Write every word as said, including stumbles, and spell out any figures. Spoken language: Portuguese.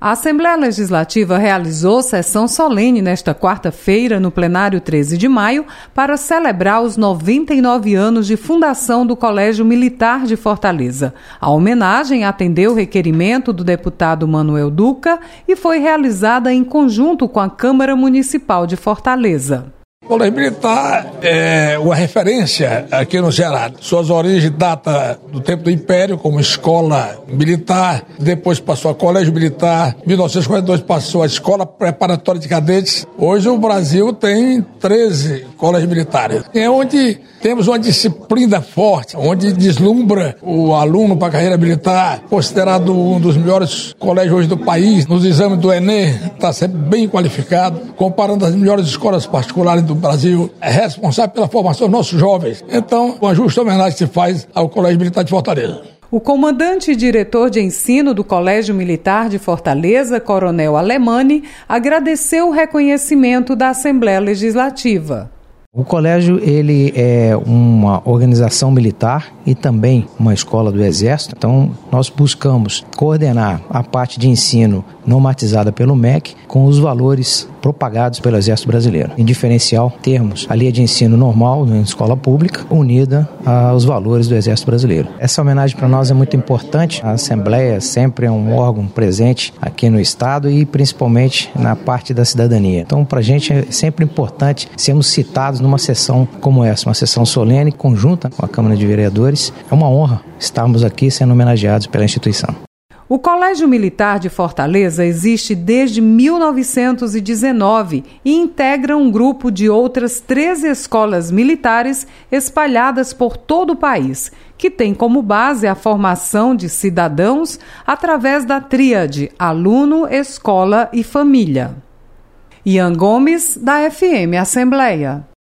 A Assembleia Legislativa realizou sessão solene nesta quarta-feira, no plenário treze de maio, para celebrar os noventa e nove anos de fundação do Colégio Militar de Fortaleza. A homenagem atendeu o requerimento do deputado Manuel Duca e foi realizada em conjunto com a Câmara Municipal de Fortaleza. O Colégio Militar é uma referência aqui no Ceará. Suas origens datam do tempo do Império, como escola militar, depois passou a Colégio Militar, em mil novecentos e quarenta e dois passou a Escola Preparatória de Cadetes. Hoje o Brasil tem treze colégios militares. É onde temos uma disciplina forte, onde deslumbra o aluno para a carreira militar, considerado um dos melhores colégios hoje do país. Nos exames do Enem, está sempre bem qualificado, comparando as melhores escolas particulares do Brasil, é responsável pela formação dos nossos jovens. Então, uma justa homenagem se faz ao Colégio Militar de Fortaleza. O comandante e diretor de ensino do Colégio Militar de Fortaleza, Coronel Alemani, agradeceu o reconhecimento da Assembleia Legislativa. O colégio ele é uma organização militar e também uma escola do Exército. Então, nós buscamos coordenar a parte de ensino normatizada pelo M E C com os valores propagados pelo Exército Brasileiro. Em diferencial, termos a linha de ensino normal na escola pública unida aos valores do Exército Brasileiro. Essa homenagem para nós é muito importante. A Assembleia sempre é um órgão presente aqui no Estado e principalmente na parte da cidadania. Então, para a gente é sempre importante sermos citados numa sessão como essa, uma sessão solene, conjunta com a Câmara de Vereadores. É uma honra estarmos aqui sendo homenageados pela instituição. O Colégio Militar de Fortaleza existe desde mil novecentos e dezenove e integra um grupo de outras treze escolas militares espalhadas por todo o país, que tem como base a formação de cidadãos através da tríade aluno, escola e família. Ian Gomes, da F M Assembleia.